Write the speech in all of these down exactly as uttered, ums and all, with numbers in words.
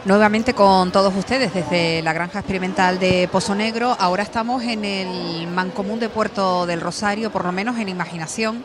Nuevamente con todos ustedes desde la Granja Experimental de Pozo Negro. Ahora estamos en el Mancomún de Puerto del Rosario, por lo menos en imaginación,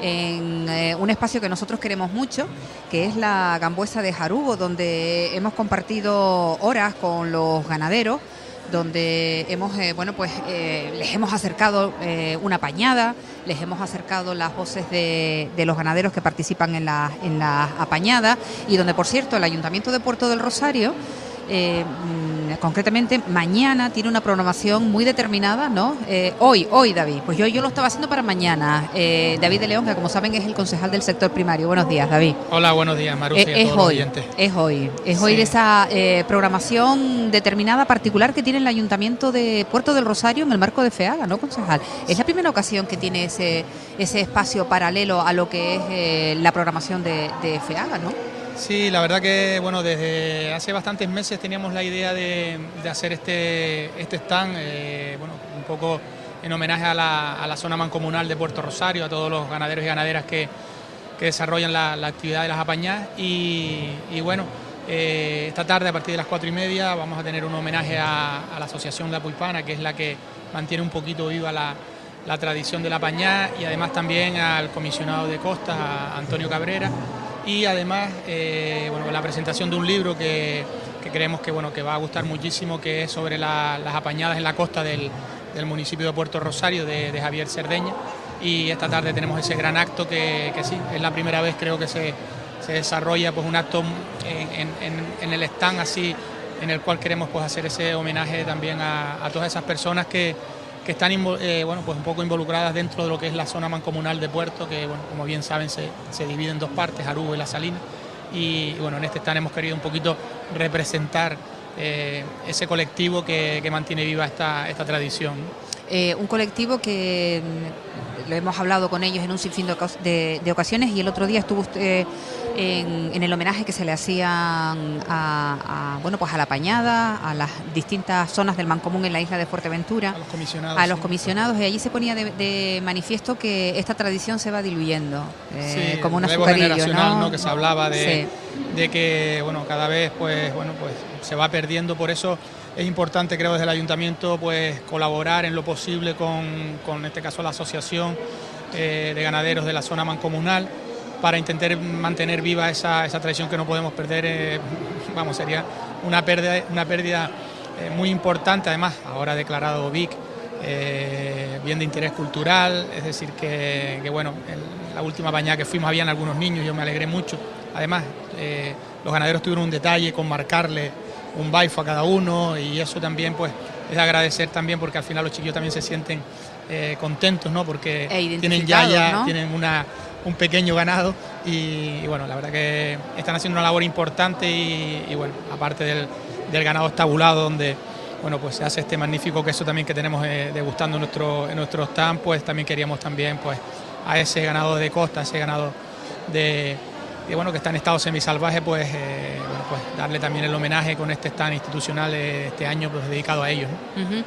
en eh, un espacio que nosotros queremos mucho, que es la Gambuesa de Jarugo, donde hemos compartido horas con los ganaderos, donde hemos, eh, bueno, pues eh, les hemos acercado eh, una pañada, les hemos acercado las voces de, de los ganaderos que participan en la, en la apañada, y donde, por cierto, el Ayuntamiento de Puerto del Rosario, eh, concretamente mañana, tiene una programación muy determinada, ¿no? Eh, hoy, hoy, David, pues yo, yo lo estaba haciendo para mañana. Eh, David de León, que como saben es el concejal del sector primario. Buenos días, David. Hola, buenos días, Marusia, eh, y a todos hoy, los oyentes. Es hoy, es sí. hoy de esa eh, programación determinada, particular, que tiene el Ayuntamiento de Puerto del Rosario en el marco de FEAGA, ¿no, concejal? Es la primera ocasión que tiene ese, ese espacio paralelo a lo que es eh, la programación de, de FEAGA, ¿no? Sí, la verdad que bueno, desde hace bastantes meses teníamos la idea de, de hacer este, este stand, eh, bueno, un poco en homenaje a la, a la zona mancomunal de Puerto Rosario, a todos los ganaderos y ganaderas que, que desarrollan la, la actividad de las apañadas. Y, y bueno, eh, esta tarde a partir de las cuatro y media vamos a tener un homenaje a, a la Asociación La Puipana, que es la que mantiene un poquito viva la, la tradición de la apañada, y además también al comisionado de Costas, a Antonio Cabrera. Y además, eh, bueno, la presentación de un libro que, que creemos que, bueno, que va a gustar muchísimo, que es sobre la, las apañadas en la costa del, del municipio de Puerto Rosario, de, de Javier Cerdeña. Y esta tarde tenemos ese gran acto que, que sí, es la primera vez creo que se, se desarrolla pues un acto en, en, en el stand así, en el cual queremos pues hacer ese homenaje también a, a todas esas personas que que están eh, bueno, pues un poco involucradas dentro de lo que es la zona mancomunal de Puerto, que bueno, como bien saben se, se divide en dos partes, Jarugo y La Salina, y, y bueno, en este stand hemos querido un poquito representar eh, ese colectivo que, que mantiene viva esta, esta tradición, ¿no? Eh, un colectivo que lo hemos hablado con ellos en un sinfín de, de, de ocasiones, y el otro día estuvo usted en, en el homenaje que se le hacían a, a, bueno, pues a la Pañada, a las distintas zonas del Mancomún en la isla de Fuerteventura, a los comisionados, a los sí. comisionados, y allí se ponía de, de manifiesto que esta tradición se va diluyendo, eh, sí, como un relevo azucarillo, generacional, ¿no? ¿no? Que se hablaba de, sí. de que bueno, cada vez pues, bueno, pues se va perdiendo. Por eso es importante, creo, desde el Ayuntamiento pues colaborar en lo posible con, con en este caso la Asociación eh, de Ganaderos de la zona mancomunal, para intentar mantener viva esa, esa tradición que no podemos perder. Eh, vamos, sería una pérdida, una pérdida eh, muy importante. Además, ahora declarado B I C, eh, bien de interés cultural, es decir que, que bueno, en la última bañada que fuimos habían algunos niños, yo me alegré mucho. Además, eh, los ganaderos tuvieron un detalle con marcarle un baifo a cada uno, y eso también pues es de agradecer también, porque al final los chiquillos también se sienten eh, contentos, ¿no? Porque e tienen yaya, ¿no? tienen una, un pequeño ganado, y, y bueno, la verdad que están haciendo una labor importante, y, y bueno, aparte del, del ganado estabulado, donde bueno, pues se hace este magnífico queso también que tenemos eh, degustando en nuestro, en nuestro stand, pues también queríamos también pues a ese ganado de costa, a ese ganado de que bueno, que está en estado semisalvaje, pues, eh, bueno, pues darle también el homenaje con este stand institucional eh, este año pues dedicado a ellos, ¿no? Uh-huh.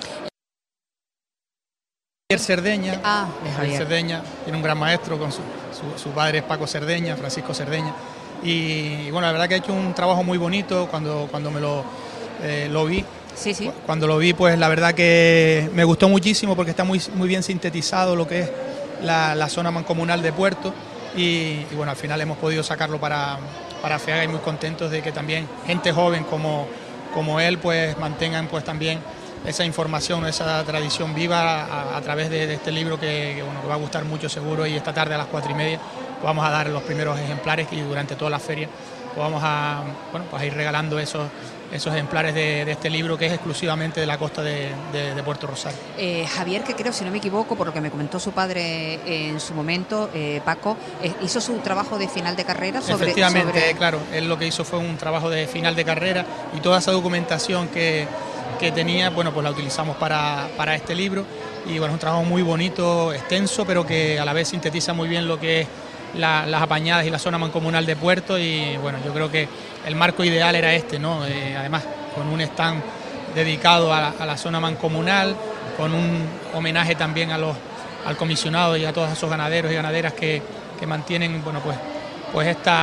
Javier Cerdeña, ah, Javier Cerdeña tiene un gran maestro, con su, su, su padre es Paco Cerdeña, Francisco Cerdeña, y, y bueno, la verdad que ha hecho un trabajo muy bonito. Cuando, cuando me lo, eh, lo vi, sí, sí. cuando lo vi, pues la verdad que me gustó muchísimo, porque está muy, muy bien sintetizado lo que es la, la zona mancomunal de Puerto. Y, y bueno, al final hemos podido sacarlo para, para FEAGA, y muy contentos de que también gente joven como, como él pues mantengan pues también esa información, esa tradición viva a, a través de, de este libro que, que bueno, que va a gustar mucho seguro. Y esta tarde a las cuatro y media pues vamos a dar los primeros ejemplares, y durante toda la feria pues vamos a, bueno, pues a ir regalando esos, esos ejemplares de, de este libro, que es exclusivamente de la costa de, de, de Puerto Rosario. Eh, Javier, que creo, si no me equivoco, por lo que me comentó su padre en su momento, eh, Paco, eh, hizo su trabajo de final de carrera sobre... Efectivamente, sobre... claro, él lo que hizo fue un trabajo de final de carrera, y toda esa documentación que, que tenía, bueno, pues la utilizamos para, para este libro. Y bueno, es un trabajo muy bonito, extenso, pero que a la vez sintetiza muy bien lo que es La, las apañadas y la zona mancomunal de Puerto. Y bueno, yo creo que el marco ideal era este, ¿no? Eh, además, con un stand dedicado a la, a la zona mancomunal, con un homenaje también a los, al comisionado y a todos esos ganaderos y ganaderas que, que mantienen, bueno, pues, pues esta,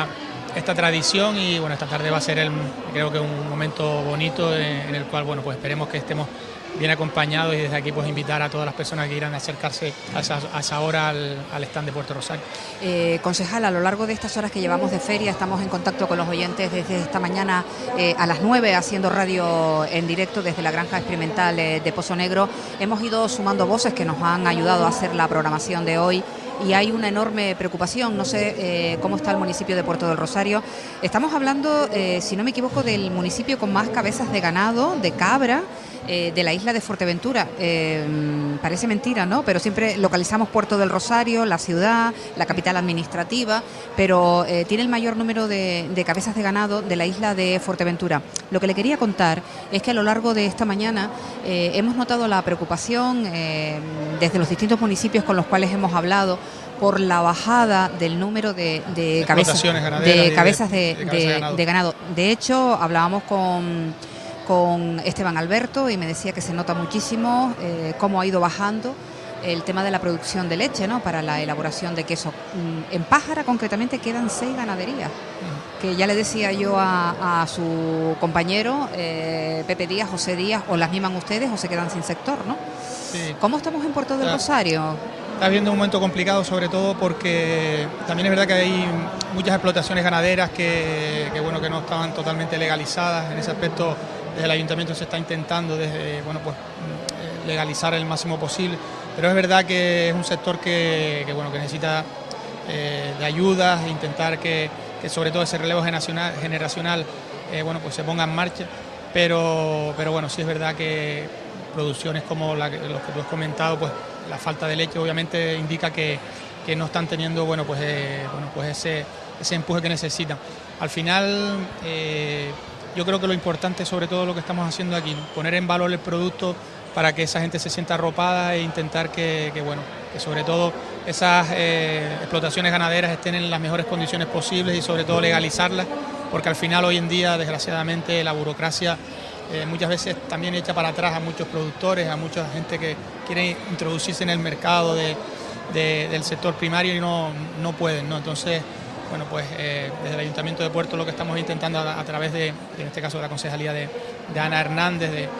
esta tradición y bueno, esta tarde va a ser el, creo que un momento bonito en, en el cual bueno, pues esperemos que estemos bien acompañados y desde aquí pues invitar a todas las personas que quieran acercarse a esa, a esa hora al, al stand de Puerto Rosario. Eh, concejal, a lo largo de estas horas que llevamos de feria estamos en contacto con los oyentes desde esta mañana eh, a las nueve haciendo radio en directo desde la granja experimental eh, de Pozo Negro. Hemos ido sumando voces que nos han ayudado a hacer la programación de hoy y hay una enorme preocupación, no sé eh, cómo está el municipio de Puerto del Rosario. Estamos hablando, eh, si no me equivoco, del municipio con más cabezas de ganado, de cabra, eh, de la isla de Fuerteventura. Eh, parece mentira, ¿no? Pero siempre localizamos Puerto del Rosario, la ciudad, la capital administrativa, pero eh, tiene el mayor número de, de cabezas de ganado de la isla de Fuerteventura. Lo que le quería contar es que a lo largo de esta mañana eh, hemos notado la preocupación eh, desde los distintos municipios con los cuales hemos hablado por la bajada del número de, de cabezas, de, cabezas de, de, de, de, ganado. de ganado. De hecho, hablábamos con, con Esteban Alberto y me decía que se nota muchísimo eh, cómo ha ido bajando el tema de la producción de leche, ¿no?, para la elaboración de queso. En Pájara, concretamente, quedan seis ganaderías, que ya le decía yo a, a su compañero, eh, Pepe Díaz, José Díaz, o las miman ustedes o se quedan sin sector, ¿no? Sí. ¿Cómo estamos en Puerto del Está, Rosario? Está habiendo un momento complicado, sobre todo porque también es verdad que hay muchas explotaciones ganaderas que, que, bueno, que no estaban totalmente legalizadas. En ese aspecto, desde el ayuntamiento se está intentando desde, bueno, pues, legalizar el máximo posible. Pero es verdad que es un sector que, que, bueno, que necesita eh, de ayudas, de intentar que, que sobre todo ese relevo generacional, generacional eh, bueno, pues se ponga en marcha. Pero, pero bueno, sí es verdad que producciones como la, los que tú has comentado, pues la falta de leche obviamente indica que, que no están teniendo bueno, pues, eh, bueno, pues ese, ese empuje que necesitan. Al final, eh, yo creo que lo importante, sobre todo lo que estamos haciendo aquí, poner en valor el producto para que esa gente se sienta arropada e intentar que, que, bueno, que sobre todo esas eh, explotaciones ganaderas estén en las mejores condiciones posibles y sobre todo legalizarlas, porque al final hoy en día, desgraciadamente, la burocracia eh, muchas veces también echa para atrás a muchos productores, a mucha gente que quiere introducirse en el mercado de, de, del sector primario y no, no pueden, ¿no? Entonces, bueno, pues eh, desde el Ayuntamiento de Puerto lo que estamos intentando a, a través de, en este caso de la Concejalía de, de Ana Hernández, de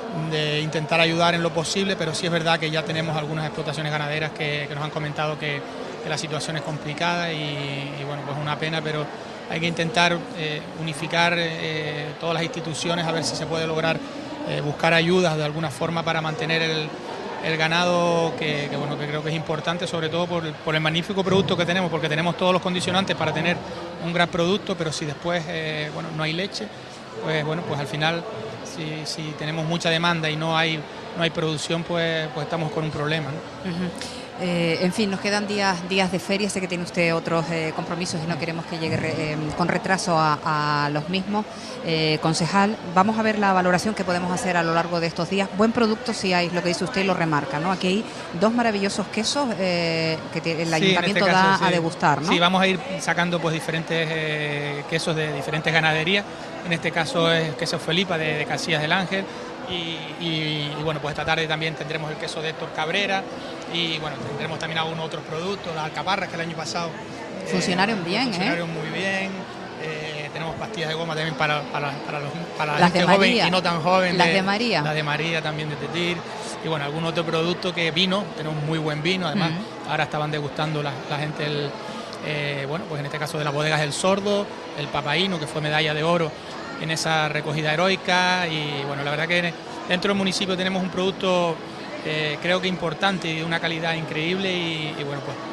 de intentar ayudar en lo posible, pero sí es verdad que ya tenemos algunas explotaciones ganaderas que, que nos han comentado que, que la situación es complicada y, y bueno, pues una pena, pero hay que intentar eh, unificar eh, todas las instituciones a ver si se puede lograr eh, buscar ayudas de alguna forma para mantener el, el ganado que, que, bueno, que creo que es importante, sobre todo por, por el magnífico producto que tenemos, porque tenemos todos los condicionantes para tener un gran producto, pero si después eh, bueno, no hay leche, pues bueno, pues al final Si, si tenemos mucha demanda y no hay no hay producción, pues, pues estamos con un problema, ¿no? Uh-huh. Eh, en fin, nos quedan días días de feria, sé que tiene usted otros eh, compromisos y no queremos que llegue re, eh, con retraso a, a los mismos. Eh, concejal, vamos a ver la valoración que podemos hacer a lo largo de estos días. Buen producto si hay, lo que dice usted lo remarca, ¿no? Aquí hay dos maravillosos quesos eh, que el ayuntamiento sí, este caso, da sí. a degustar, ¿no? Sí, vamos a ir sacando pues diferentes eh, quesos de diferentes ganaderías. En este caso es queso Felipa de, de Casillas del Ángel. Y, y, y bueno, pues esta tarde también tendremos el queso de Héctor Cabrera y bueno, tendremos también algunos otros productos, las alcaparras que el año pasado funcionaron eh, bien, funcionaron ¿eh? muy bien. Eh, tenemos pastillas de goma también para, para, para, los, para la las gente de joven María. y no tan joven. Las de, de María. Las de María también de Tetir. Y bueno, algún otro producto que vino, tenemos muy buen vino, además uh-huh. ahora estaban degustando la, la gente, el, eh, bueno, pues en este caso de las bodegas El Sordo, el Papaíno, que fue medalla de oro en esa recogida heroica y bueno, la verdad que dentro del municipio tenemos un producto eh, creo que importante y de una calidad increíble y, y bueno, pues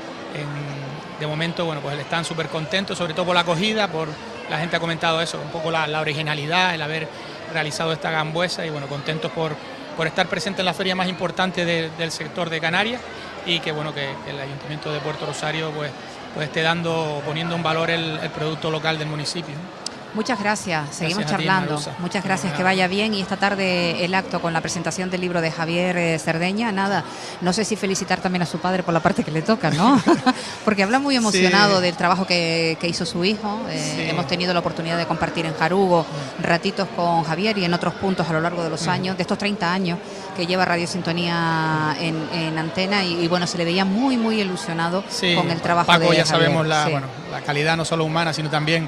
en, de momento, bueno, pues están súper contentos, sobre todo por la acogida, por la gente ha comentado eso, un poco la, la originalidad, el haber realizado esta gambuesa y bueno, contentos por, por estar presente en la feria más importante de, del sector de Canarias y que bueno, que, que el Ayuntamiento de Puerto Rosario pues, pues esté dando, poniendo en valor el, el producto local del municipio. Muchas gracias, seguimos gracias charlando. Ti, Muchas gracias, que vaya bien. Y esta tarde el acto con la presentación del libro de Javier eh, Cerdeña, nada, no sé si felicitar también a su padre por la parte que le toca, ¿no? Porque habla muy emocionado sí. del trabajo que, que hizo su hijo. Eh, sí. Hemos tenido la oportunidad de compartir en Jarugo ratitos con Javier y en otros puntos a lo largo de los años, de estos treinta años que lleva Radio Sintonía en, en antena y, y bueno, se le veía muy, muy ilusionado sí. con el trabajo Paco, de ya Javier. sabemos la, sí. bueno, la calidad no solo humana, sino también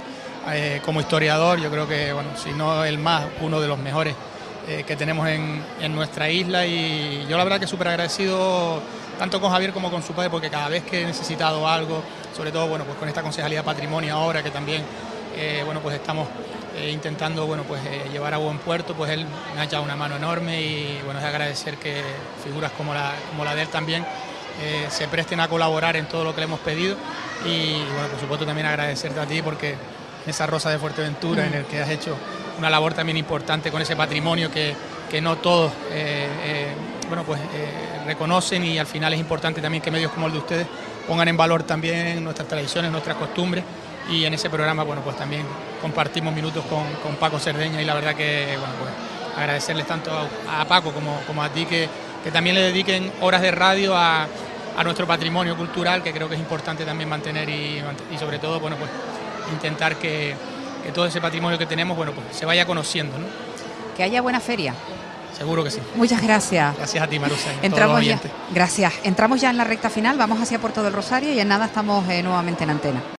eh, como historiador, yo creo que, bueno, si no el más, uno de los mejores eh, que tenemos en, en nuestra isla, y yo la verdad que súper agradecido tanto con Javier como con su padre, porque cada vez que he necesitado algo, sobre todo, bueno, pues con esta Concejalía de Patrimonio ahora, que también, eh, bueno, pues estamos eh, intentando, bueno, pues eh, llevar a buen puerto, pues él me ha echado una mano enorme, y bueno, es de agradecer que figuras como la, como la de él también eh, se presten a colaborar en todo lo que le hemos pedido. Y bueno, por supuesto también agradecerte a ti, porque esa Rosa de Fuerteventura, mm. en el que has hecho una labor también importante con ese patrimonio que, que no todos eh, eh, bueno, pues, eh, reconocen, y al final es importante también que medios como el de ustedes pongan en valor también nuestras tradiciones, nuestras costumbres, y en ese programa, bueno, pues también compartimos minutos con, con Paco Cerdeña, y la verdad que, bueno, pues agradecerles tanto a, a Paco como, como a ti que, que también le dediquen horas de radio a, a nuestro patrimonio cultural, que creo que es importante también mantener, y, y sobre todo, bueno, pues intentar que, que todo ese patrimonio que tenemos, bueno, pues se vaya conociendo, ¿no? Que haya buena feria. Seguro que sí. Muchas gracias. Gracias a ti, Marusa. Entramos ya, gracias. Entramos ya en la recta final, vamos hacia Puerto del Rosario, y en nada estamos eh, nuevamente en antena.